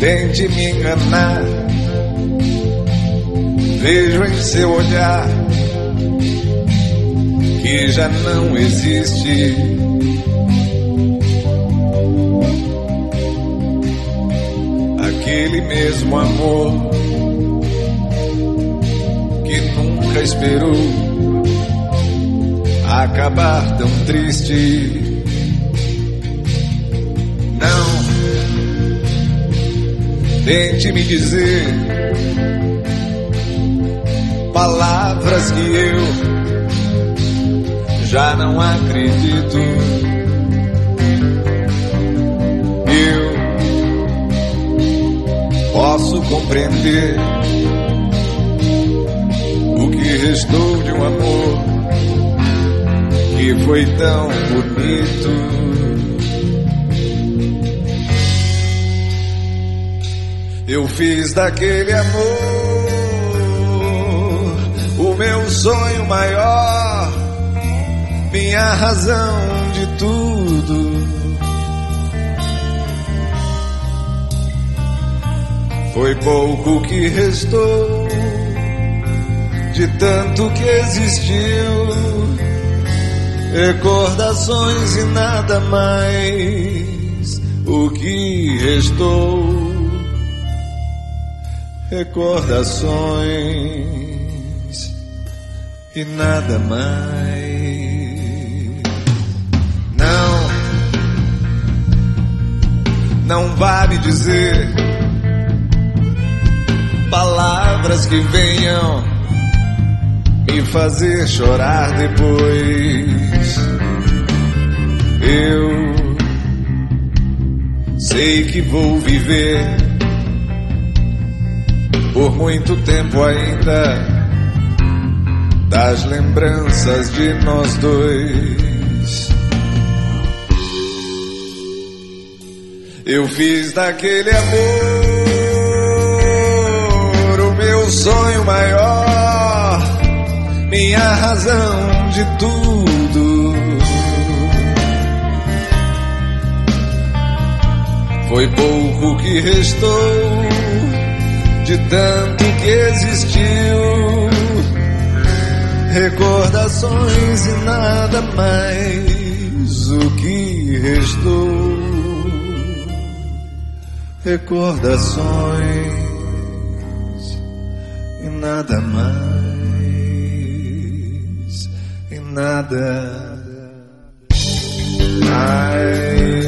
Tente me enganar, vejo em seu olhar que já não existe. Aquele mesmo amor que nunca esperou acabar tão triste. Não tente me dizer palavras que eu já não acredito. Eu posso compreender o que restou de um amor que foi tão bonito. Eu fiz daquele amor o meu sonho maior, minha razão de tudo. Foi pouco que restou de tanto que existiu, recordações e nada mais. O que restou, recordações e nada mais. Não vá me dizer palavras que venham me fazer chorar depois. Eu sei que vou viver por muito tempo ainda das lembranças de nós dois. Eu fiz daquele amor o meu sonho maior, minha razão de tudo. Foi pouco que restou de tanto que existiu, recordações e nada mais. O que restou, recordações e nada mais, e nada mais.